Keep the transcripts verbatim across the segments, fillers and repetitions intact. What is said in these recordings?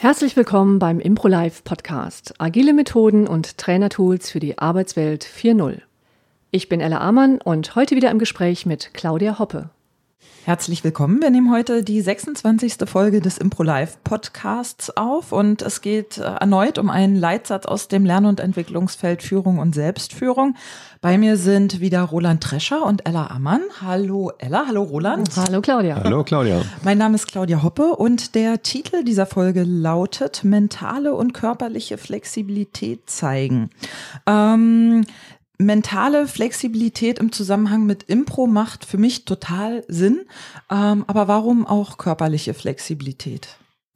Herzlich willkommen beim ImproLife Podcast. Agile Methoden und Trainertools für die Arbeitswelt vier Punkt null. Ich bin Ella Amann und heute wieder im Gespräch mit Claudia Hoppe. Herzlich willkommen. Wir nehmen heute die sechsundzwanzigste Folge des ImproLife Podcasts auf und es geht erneut um einen Leitsatz aus dem Lern- und Entwicklungsfeld Führung und Selbstführung. Bei mir sind wieder Roland Trescher und Ella Amann. Hallo Ella, hallo Roland. Hallo Claudia. Hallo Claudia. Mein Name ist Claudia Hoppe und der Titel dieser Folge lautet Mentale und körperliche Flexibilität zeigen. Ähm, Mentale Flexibilität im Zusammenhang mit Impro macht für mich total Sinn. Ähm, aber warum auch körperliche Flexibilität?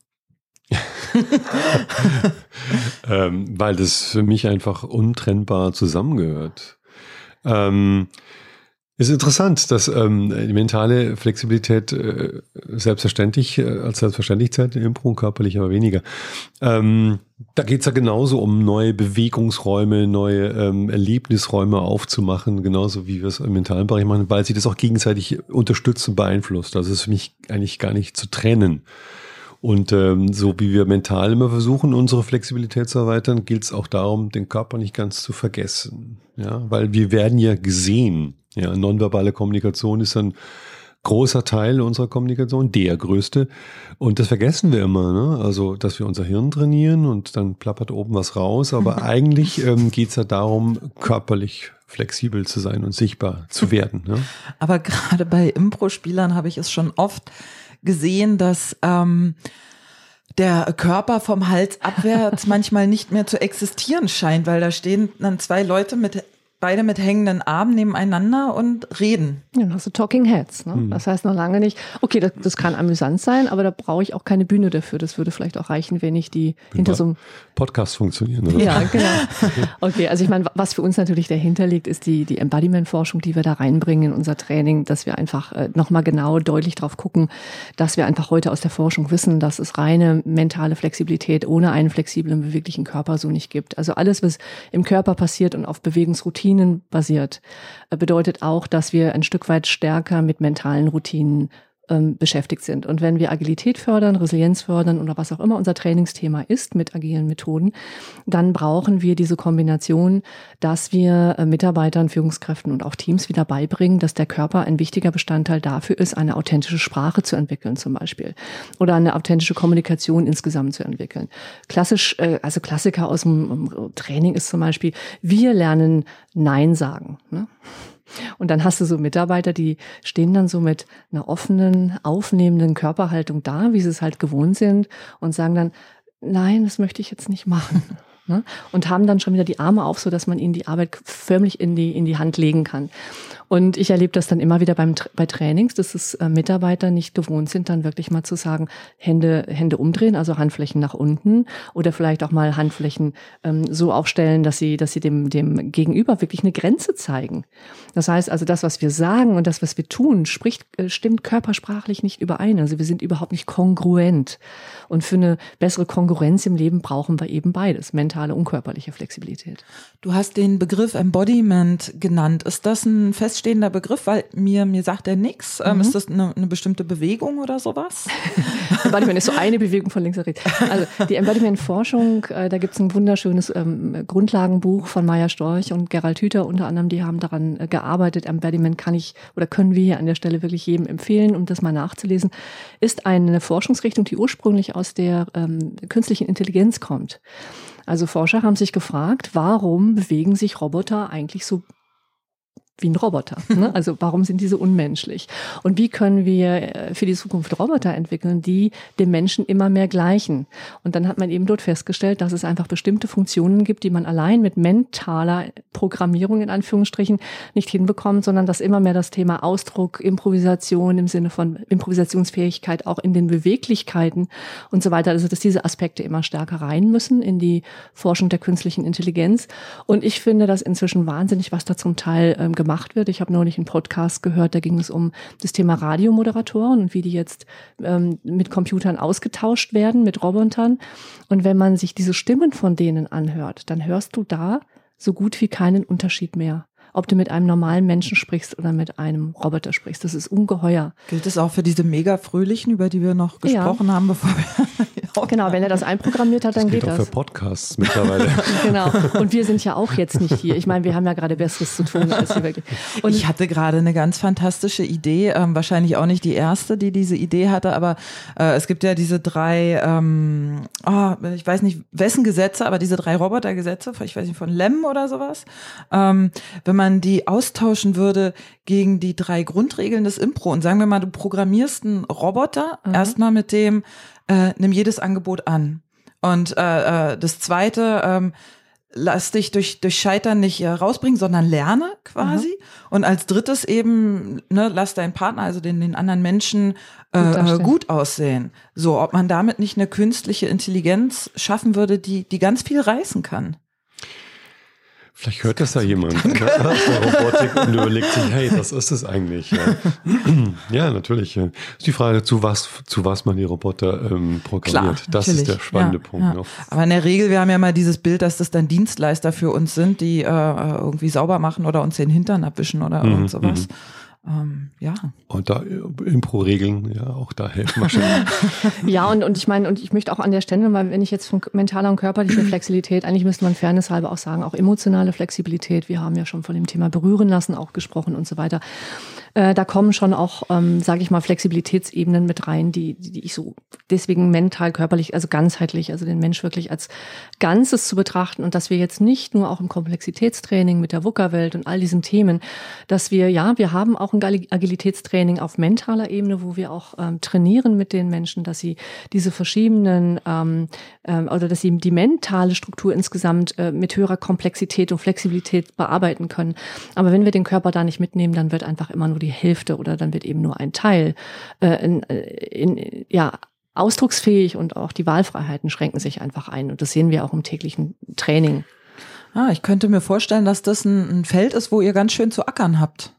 ähm, weil das für mich einfach untrennbar zusammengehört. Ähm, ist interessant, dass ähm, die mentale Flexibilität äh, selbstverständlich äh, als selbstverständlich zählt in Impro und körperlich aber weniger. Ähm, da geht es ja genauso um neue Bewegungsräume, neue ähm, Erlebnisräume aufzumachen, genauso wie wir es im mentalen Bereich machen, weil sie das auch gegenseitig unterstützt und beeinflusst. Also es ist für mich eigentlich gar nicht zu trennen. Und ähm, so wie wir mental immer versuchen, unsere Flexibilität zu erweitern, gilt es auch darum, den Körper nicht ganz zu vergessen. Ja, weil wir werden ja gesehen. Ja, nonverbale Kommunikation ist ein großer Teil unserer Kommunikation, der größte. Und das vergessen wir immer, ne? Also, dass wir unser Hirn trainieren und dann plappert oben was raus. Aber eigentlich ähm, geht es ja darum, körperlich flexibel zu sein und sichtbar zu werden. Ne? Aber gerade bei Impro-Spielern habe ich es schon oft gesehen, dass ähm, der Körper vom Hals abwärts manchmal nicht mehr zu existieren scheint, weil da stehen dann zwei Leute mit beide mit hängenden Armen nebeneinander und reden. Ja, dann hast du Talking Heads. Ne? Mhm. Das heißt noch lange nicht, okay, das, das kann amüsant sein, aber da brauche ich auch keine Bühne dafür. Das würde vielleicht auch reichen, wenn ich die Wenn hinter so einem Podcast funktionieren. Oder? Ja, genau. Okay, also ich meine, was für uns natürlich dahinter liegt, ist die, die Embodiment-Forschung, die wir da reinbringen in unser Training, dass wir einfach äh, nochmal genau deutlich drauf gucken, dass wir einfach heute aus der Forschung wissen, dass es reine mentale Flexibilität ohne einen flexiblen, beweglichen Körper so nicht gibt. Also alles, was im Körper passiert und auf Bewegungsroutinen basiert, bedeutet auch, dass wir ein Stück weit stärker mit mentalen Routinen ähm, beschäftigt sind. Und wenn wir Agilität fördern, Resilienz fördern oder was auch immer unser Trainingsthema ist mit agilen Methoden, dann brauchen wir diese Kombination, dass wir äh, Mitarbeitern, Führungskräften und auch Teams wieder beibringen, dass der Körper ein wichtiger Bestandteil dafür ist, eine authentische Sprache zu entwickeln zum Beispiel oder eine authentische Kommunikation insgesamt zu entwickeln. Klassisch, äh, also Klassiker aus dem Training ist zum Beispiel, wir lernen Nein sagen, ne? Und dann hast du so Mitarbeiter, die stehen dann so mit einer offenen, aufnehmenden Körperhaltung da, wie sie es halt gewohnt sind und sagen dann, nein, das möchte ich jetzt nicht machen. Und haben dann schon wieder die Arme auf, so dass man ihnen die Arbeit förmlich in die, in die Hand legen kann. Und ich erlebe das dann immer wieder beim, bei Trainings, dass es äh, Mitarbeiter nicht gewohnt sind, dann wirklich mal zu sagen, Hände, Hände umdrehen, also Handflächen nach unten oder vielleicht auch mal Handflächen ähm, so aufstellen, dass sie, dass sie dem, dem Gegenüber wirklich eine Grenze zeigen. Das heißt also, das, was wir sagen und das, was wir tun, spricht, äh, stimmt körpersprachlich nicht überein. Also wir sind überhaupt nicht kongruent. Und für eine bessere Kongruenz im Leben brauchen wir eben beides, mentale und körperliche Flexibilität. Du hast den Begriff Embodiment genannt. Ist das ein feststehender Begriff? Weil mir, mir sagt er nichts. Mhm. Ähm, ist das eine, eine bestimmte Bewegung oder sowas? Embodiment ist so eine Bewegung von links nach rechts. Also die Embodiment-Forschung, äh, da gibt es ein wunderschönes ähm, Grundlagenbuch von Maya Storch und Gerald Hüther unter anderem, die haben daran äh, gearbeitet. Embodiment kann ich oder können wir hier an der Stelle wirklich jedem empfehlen, um das mal nachzulesen. Ist eine Forschungsrichtung, die ursprünglich aus der ähm, künstlichen Intelligenz kommt. Also Forscher haben sich gefragt, warum bewegen sich Roboter eigentlich so wie ein Roboter, ne? Also warum sind diese unmenschlich? Und wie können wir für die Zukunft Roboter entwickeln, die dem Menschen immer mehr gleichen? Und dann hat man eben dort festgestellt, dass es einfach bestimmte Funktionen gibt, die man allein mit mentaler Programmierung in Anführungsstrichen nicht hinbekommt, sondern dass immer mehr das Thema Ausdruck, Improvisation im Sinne von Improvisationsfähigkeit auch in den Beweglichkeiten und so weiter, also dass diese Aspekte immer stärker rein müssen in die Forschung der künstlichen Intelligenz. Und ich finde das inzwischen wahnsinnig, was da zum Teil ähm, gemacht wird. Ich habe neulich einen Podcast gehört, da ging es um das Thema Radiomoderatoren und wie die jetzt ähm, mit Computern ausgetauscht werden, mit Robotern. Und wenn man sich diese Stimmen von denen anhört, dann hörst du da so gut wie keinen Unterschied mehr. ob du mit einem normalen Menschen sprichst oder mit einem Roboter sprichst. Das ist ungeheuer. Gilt es auch für diese mega fröhlichen, über die wir noch gesprochen ja. haben, bevor wir... Genau, wenn er das einprogrammiert hat, dann das geht, geht das. auch für Podcasts mittlerweile. Genau. Und wir sind ja auch jetzt nicht hier. Ich meine, wir haben ja gerade Besseres zu tun als hier wirklich. Und ich hatte gerade eine ganz fantastische Idee, ähm, wahrscheinlich auch nicht die erste, die diese Idee hatte, aber äh, es gibt ja diese drei, ähm, oh, ich weiß nicht, wessen Gesetze, aber diese drei Robotergesetze, ich weiß nicht, von Lem oder sowas. Ähm, wenn man die austauschen würde gegen die drei Grundregeln des Impro und sagen wir mal, du programmierst einen Roboter mhm. erstmal mit dem, äh, nimm jedes Angebot an. Und äh, äh, das zweite, ähm, lass dich durch, durch Scheitern nicht äh, rausbringen, sondern lerne quasi. Mhm. Und als drittes eben, ne, lass deinen Partner, also den, den anderen Menschen, äh, gut, gut aussehen. So, ob man damit nicht eine künstliche Intelligenz schaffen würde, die, die ganz viel reißen kann. Vielleicht hört das ja jemand ne, der Robotik und überlegt sich, hey, was ist das eigentlich? Ja, ja natürlich. Ja. Ist die Frage, zu was, zu was man die Roboter ähm, programmiert. Klar, das ist der spannende ja, Punkt. Ja. Ne? Aber in der Regel, wir haben ja mal dieses Bild, dass das dann Dienstleister für uns sind, die äh, irgendwie sauber machen oder uns den Hintern abwischen oder mhm, irgend sowas. Mhm. Ähm, ja. Und da Impro-Regeln, ja, auch da helfen wahrscheinlich. Ja, und, und ich meine, und ich möchte auch an der Stelle, weil wenn ich jetzt von mentaler und körperlicher Flexibilität, eigentlich müsste man fairness halber auch sagen, auch emotionale Flexibilität, wir haben ja schon von dem Thema berühren lassen auch gesprochen und so weiter. Äh, da kommen schon auch, ähm, sage ich mal, Flexibilitätsebenen mit rein, die, die ich so deswegen mental, körperlich, also ganzheitlich, also den Mensch wirklich als Ganzes zu betrachten und dass wir jetzt nicht nur auch im Komplexitätstraining mit der V U C A-Welt und all diesen Themen, dass wir, ja, wir haben auch ein Agilitätstraining auf mentaler Ebene, wo wir auch ähm, trainieren mit den Menschen, dass sie diese verschiedenen, ähm, ähm, oder dass sie die mentale Struktur insgesamt äh, mit höherer Komplexität und Flexibilität bearbeiten können. Aber wenn wir den Körper da nicht mitnehmen, dann wird einfach immer nur die Hälfte oder dann wird eben nur ein Teil äh, in, in, ja, ausdrucksfähig und auch die Wahlfreiheiten schränken sich einfach ein. Und das sehen wir auch im täglichen Training. Ah, ich könnte mir vorstellen, dass das ein, ein Feld ist, wo ihr ganz schön zu ackern habt.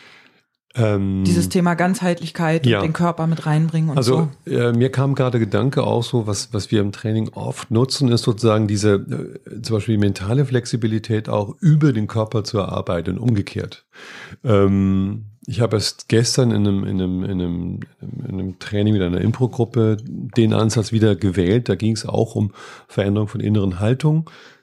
Ähm, Dieses Thema Ganzheitlichkeit ja. und den Körper mit reinbringen und also, so. Also äh, mir kam gerade Gedanke auch so, was, was wir im Training oft nutzen, ist sozusagen diese, äh, zum Beispiel die mentale Flexibilität auch über den Körper zu erarbeiten, umgekehrt. Ähm, ich habe erst gestern in einem, in einem, in einem, in einem Training mit einer Impro-Gruppe den Ansatz wieder gewählt. Da ging es auch um Veränderung von inneren Haltungen.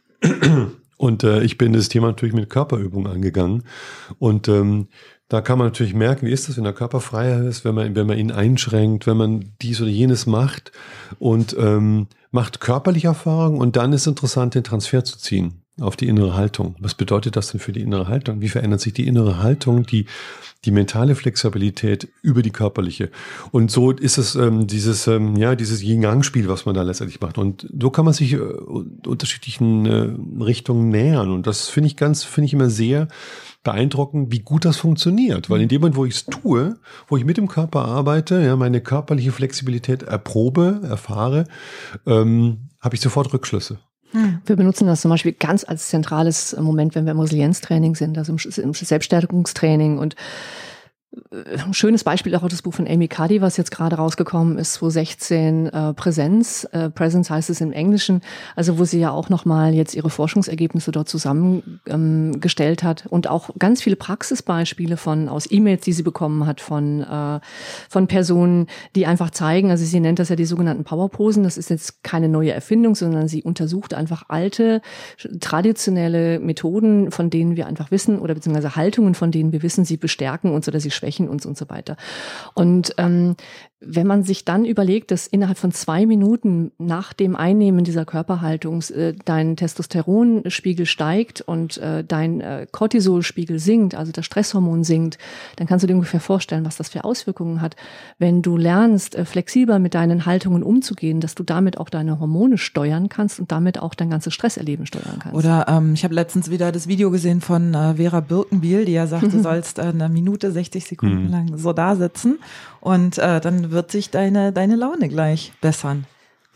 Und äh, ich bin das Thema natürlich mit Körperübungen angegangen. Und ähm, da kann man natürlich merken, wie ist das, wenn der Körper freier ist, wenn man, wenn man ihn einschränkt, wenn man dies oder jenes macht und ähm, macht körperliche Erfahrungen und dann ist interessant, den Transfer zu ziehen auf die innere Haltung. Was bedeutet das denn für die innere Haltung? Wie verändert sich die innere Haltung, die die mentale Flexibilität über die körperliche? Und so ist es ähm, dieses ähm, ja dieses Yin-Yang-Spiel, was man da letztendlich macht. Und so kann man sich äh, unterschiedlichen äh, Richtungen nähern. Und das finde ich ganz, finde ich immer sehr beeindruckend, wie gut das funktioniert. Weil in dem Moment, wo ich es tue, wo ich mit dem Körper arbeite, ja, meine körperliche Flexibilität erprobe, erfahre, ähm, habe ich sofort Rückschlüsse. Wir benutzen das zum Beispiel ganz als zentrales Moment, wenn wir im Resilienztraining sind, also im Selbststärkungstraining. Und ein schönes Beispiel auch das Buch von Amy Cuddy, was jetzt gerade rausgekommen ist, zwanzig sechzehn, äh, Präsenz, äh, Presence heißt es im Englischen, also wo sie ja auch nochmal jetzt ihre Forschungsergebnisse dort zusammengestellt ähm, hat und auch ganz viele Praxisbeispiele von aus E-Mails, die sie bekommen hat von äh, von Personen, die einfach zeigen, also sie nennt das ja die sogenannten Powerposen, das ist jetzt keine neue Erfindung, sondern sie untersucht einfach alte, traditionelle Methoden, von denen wir einfach wissen, oder beziehungsweise Haltungen, von denen wir wissen, sie bestärken uns oder sie schwächen uns und so weiter. Und ähm, wenn man sich dann überlegt, dass innerhalb von zwei Minuten nach dem Einnehmen dieser Körperhaltung äh, dein Testosteronspiegel steigt und äh, dein äh, Cortisolspiegel sinkt, also das Stresshormon sinkt, dann kannst du dir ungefähr vorstellen, was das für Auswirkungen hat, wenn du lernst, äh, flexibler mit deinen Haltungen umzugehen, dass du damit auch deine Hormone steuern kannst und damit auch dein ganzes Stresserleben steuern kannst. Oder ähm, ich habe letztens wieder das Video gesehen von äh, Vera Birkenbiel, die ja sagt, du sollst äh, eine Minute, sechzig Sekunden mhm. lang so da sitzen und äh, dann wird sich deine, deine Laune gleich bessern.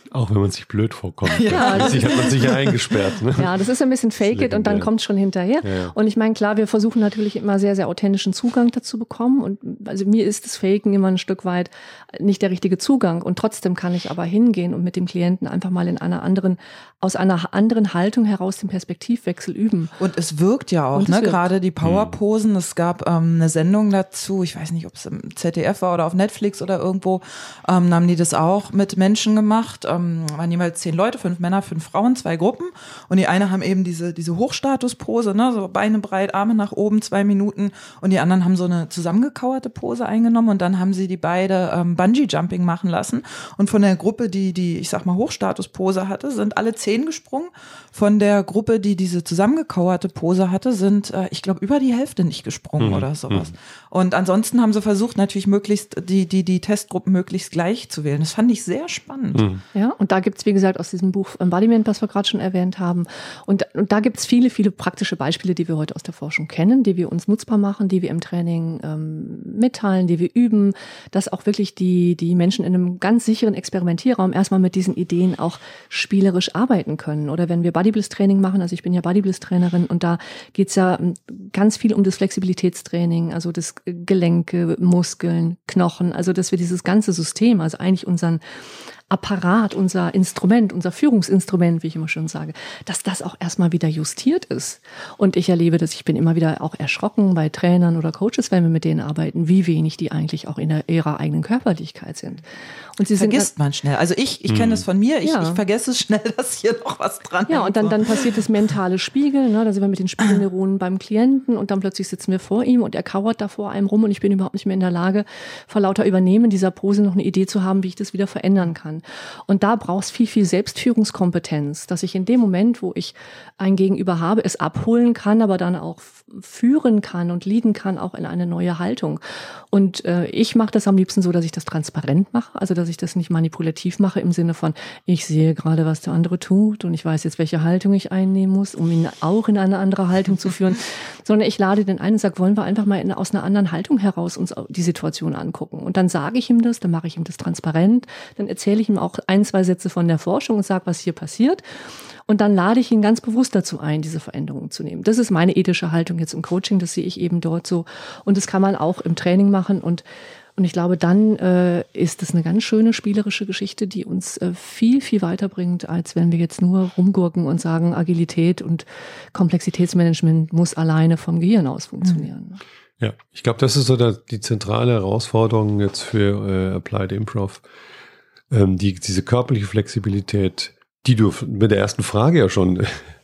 Auch wenn man sich blöd vorkommt. Ja, ja, sich hat man sich ja eingesperrt. Ne? Ja, das ist ein bisschen fake it und dann kommt es schon hinterher. Ja, ja. Und ich meine, klar, wir versuchen natürlich immer sehr, sehr authentischen Zugang dazu bekommen. Und also mir ist das Faken immer ein Stück weit nicht der richtige Zugang. Und trotzdem kann ich aber hingehen und mit dem Klienten einfach mal in einer anderen, aus einer anderen Haltung heraus den Perspektivwechsel üben. Und es wirkt ja auch, ne? Gerade die Powerposen. Es gab ähm, eine Sendung dazu, ich weiß nicht, ob es im Z D F war oder auf Netflix oder irgendwo, ähm, haben die das auch mit Menschen gemacht. Ähm, waren jeweils zehn Leute, fünf Männer, fünf Frauen, zwei Gruppen. Und die eine haben eben diese, diese Hochstatuspose, ne? So Beine breit, Arme nach oben, zwei Minuten. Und die anderen haben so eine zusammengekauerte Pose eingenommen. Und dann haben sie die beide ähm, Bungee-Jumping machen lassen. Und von der Gruppe, die die, ich sag mal, Hochstatuspose hatte, sind alle zehn gesprungen. Von der Gruppe, die diese zusammengekauerte Pose hatte, sind, äh, ich glaube, über die Hälfte nicht gesprungen mhm. oder sowas. Mhm. Und ansonsten haben sie versucht, natürlich möglichst die, die, die Testgruppen möglichst gleich zu wählen. Das fand ich sehr spannend. Mhm. Ja, und da gibt's wie gesagt, aus diesem Buch Embodiment, was wir gerade schon erwähnt haben. Und, und da gibt's viele, viele praktische Beispiele, die wir heute aus der Forschung kennen, die wir uns nutzbar machen, die wir im Training ähm, mitteilen, die wir üben, dass auch wirklich die, die Menschen in einem ganz sicheren Experimentierraum erstmal mit diesen Ideen auch spielerisch arbeiten können. Oder wenn wir Bodybliss-Training machen, also ich bin ja Bodybliss-Trainerin und da geht's ja ganz viel um das Flexibilitätstraining, also das Gelenke, Muskeln, Knochen, also dass wir dieses ganze System, also eigentlich unseren Apparat, unser Instrument, unser Führungsinstrument, wie ich immer schon sage, dass das auch erstmal wieder justiert ist. Und ich erlebe das, ich bin immer wieder auch erschrocken bei Trainern oder Coaches, wenn wir mit denen arbeiten, wie wenig die eigentlich auch in der, ihrer eigenen Körperlichkeit sind. Und sie vergisst sind, man schnell. Also ich, ich kenne das von mir, ich, ja. ich vergesse schnell, dass hier noch was dran ist. Ja, und dann, dann passiert das mentale Spiegeln, ne? Da sind wir mit den Spiegelneuronen beim Klienten und dann plötzlich sitzen wir vor ihm und er kauert da vor einem rum und ich bin überhaupt nicht mehr in der Lage, vor lauter Übernehmen dieser Pose noch eine Idee zu haben, wie ich das wieder verändern kann. Und da braucht es viel, viel Selbstführungskompetenz, dass ich in dem Moment, wo ich ein Gegenüber habe, es abholen kann, aber dann auch führen kann und leaden kann, auch in eine neue Haltung. Und äh, ich mache das am liebsten so, dass ich das transparent mache, also dass ich das nicht manipulativ mache im Sinne von, ich sehe gerade, was der andere tut und ich weiß jetzt, welche Haltung ich einnehmen muss, um ihn auch in eine andere Haltung zu führen, sondern ich lade den einen und sage, wollen wir einfach mal in, aus einer anderen Haltung heraus uns die Situation angucken. Und dann sage ich ihm das, dann mache ich ihm das transparent, dann erzähle ich ihm auch ein, zwei Sätze von der Forschung und sage, was hier passiert. Und dann lade ich ihn ganz bewusst dazu ein, diese Veränderungen zu nehmen. Das ist meine ethische Haltung jetzt im Coaching, das sehe ich eben dort so. Und das kann man auch im Training machen. Und, und ich glaube, dann äh, ist das eine ganz schöne spielerische Geschichte, die uns äh, viel, viel weiterbringt, als wenn wir jetzt nur rumgurken und sagen, Agilität und Komplexitätsmanagement muss alleine vom Gehirn aus funktionieren. Ja, ich glaube, das ist so der, die zentrale Herausforderung jetzt für äh, Applied Improv. Ähm, die, diese körperliche Flexibilität, die du mit der ersten Frage ja schon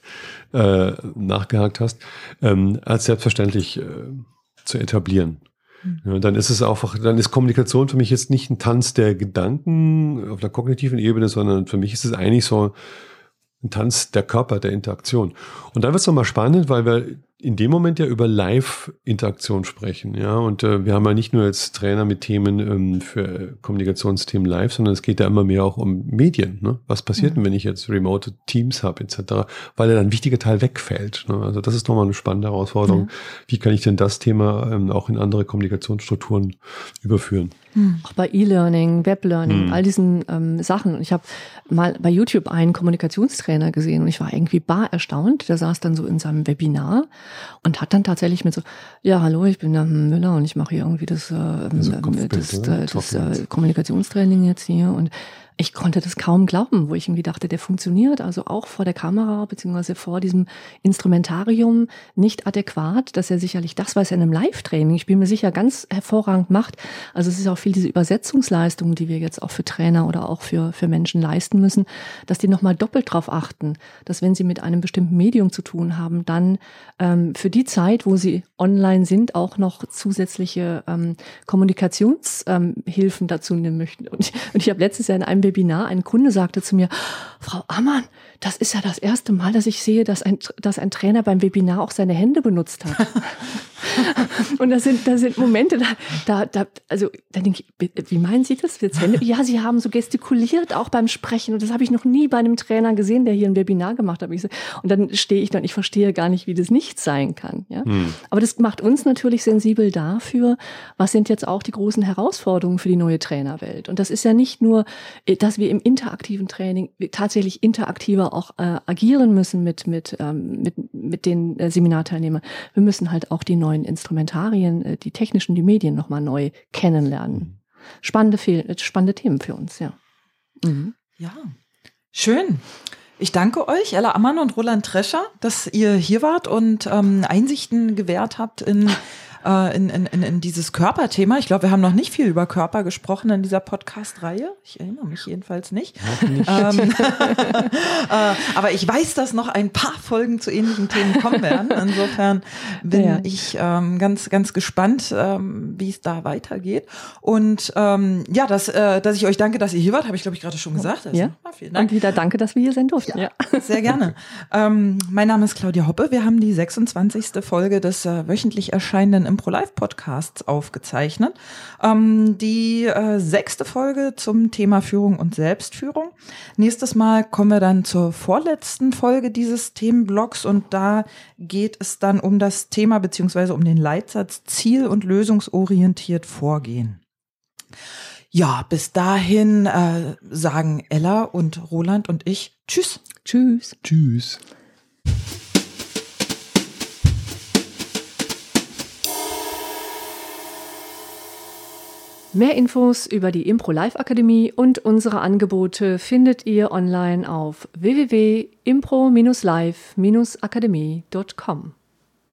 äh, nachgehakt hast, ähm, als selbstverständlich äh, zu etablieren. Mhm. Ja, dann ist es einfach, dann ist Kommunikation für mich jetzt nicht ein Tanz der Gedanken auf der kognitiven Ebene, sondern für mich ist es eigentlich so ein Tanz der Körper, der Interaktion. Und da wird es nochmal spannend, weil wir in dem Moment ja über Live-Interaktion sprechen, ja, und äh, wir haben ja nicht nur jetzt Trainer mit Themen ähm, für Kommunikationsthemen live, sondern es geht ja immer mehr auch um Medien, ne? Was passiert mhm. denn, wenn ich jetzt remote Teams habe et cetera, weil ja dann ein wichtiger Teil wegfällt, ne? Also das ist nochmal eine spannende Herausforderung. Mhm. Wie kann ich denn das Thema ähm, auch in andere Kommunikationsstrukturen überführen? Mhm. Auch bei E-Learning, Web-Learning, mhm. all diesen ähm, Sachen. Und ich habe mal bei YouTube einen Kommunikationstrainer gesehen und ich war irgendwie bar erstaunt. Der saß dann so in seinem Webinar und hat dann tatsächlich mit so, ja, hallo, ich bin der Müller und ich mache hier irgendwie das, äh, also das, das, das äh, Kommunikationstraining jetzt hier und ich konnte das kaum glauben, wo ich irgendwie dachte, der funktioniert also auch vor der Kamera beziehungsweise vor diesem Instrumentarium nicht adäquat, dass er sicherlich das, was er in einem Live-Training, ich bin mir sicher, ganz hervorragend macht. Also es ist auch viel diese Übersetzungsleistung, die wir jetzt auch für Trainer oder auch für für Menschen leisten müssen, dass die nochmal doppelt drauf achten, dass wenn sie mit einem bestimmten Medium zu tun haben, dann ähm, für die Zeit, wo sie online sind, auch noch zusätzliche ähm, Kommunikationshilfen ähm, dazu nehmen möchten. Und ich, und ich habe letztes Jahr in einem Webinar, ein Kunde sagte zu mir, Frau Ammann, das ist ja das erste Mal, dass ich sehe, dass ein, dass ein Trainer beim Webinar auch seine Hände benutzt hat. Und das sind, das sind Momente, da, da, da, also, da denke ich, wie meinen Sie das jetzt? Hände? Ja, Sie haben so gestikuliert auch beim Sprechen und das habe ich noch nie bei einem Trainer gesehen, der hier ein Webinar gemacht hat. Und dann stehe ich da und ich verstehe gar nicht, wie das nicht sein kann. Ja? Hm. Aber das macht uns natürlich sensibel dafür, was sind jetzt auch die großen Herausforderungen für die neue Trainerwelt. Und das ist ja nicht nur dass wir im interaktiven Training tatsächlich interaktiver auch äh, agieren müssen mit, mit, ähm, mit, mit den äh, Seminarteilnehmern. Wir müssen halt auch die neuen Instrumentarien, äh, die technischen, die Medien nochmal neu kennenlernen. Spannende, spannende Themen für uns, ja. Mhm. Ja, schön. Ich danke euch, Ella Ammann und Roland Trescher, dass ihr hier wart und ähm, Einsichten gewährt habt in, äh, in, in, in dieses Körperthema. Ich glaube, wir haben noch nicht viel über Körper gesprochen in dieser Podcast-Reihe. Ich erinnere mich jedenfalls nicht. nicht. Ähm, äh, aber ich weiß, dass noch ein paar Folgen zu ähnlichen Themen kommen werden. Insofern bin ja. ich ähm, ganz, ganz gespannt, ähm, wie es da weitergeht. Und ähm, ja, dass, äh, dass ich euch danke, dass ihr hier wart, habe ich, glaube ich, gerade schon gesagt. Also, ja. Vielen Dank. Und wieder danke, dass wir hier sein durften. Ja, ja. Sehr gerne. ähm, mein Name ist Claudia Hoppe. Wir haben die sechsundzwanzigste Folge des äh, wöchentlich erscheinenden Impro-Live-Podcasts aufgezeichnet. Ähm, die äh, sechste Folge zum Thema Führung und Selbstführung. Nächstes Mal kommen wir dann zur vorletzten Folge dieses Themenblocks und da geht es dann um das Thema beziehungsweise um den Leitsatz Ziel- und lösungsorientiert vorgehen. Ja, bis dahin äh, sagen Ella und Roland und ich Tschüss. Tschüss. Tschüss. Mehr Infos über die Impro-Live-Akademie und unsere Angebote findet ihr online auf w w w punkt impro Bindestrich live Bindestrich akademie Punkt com.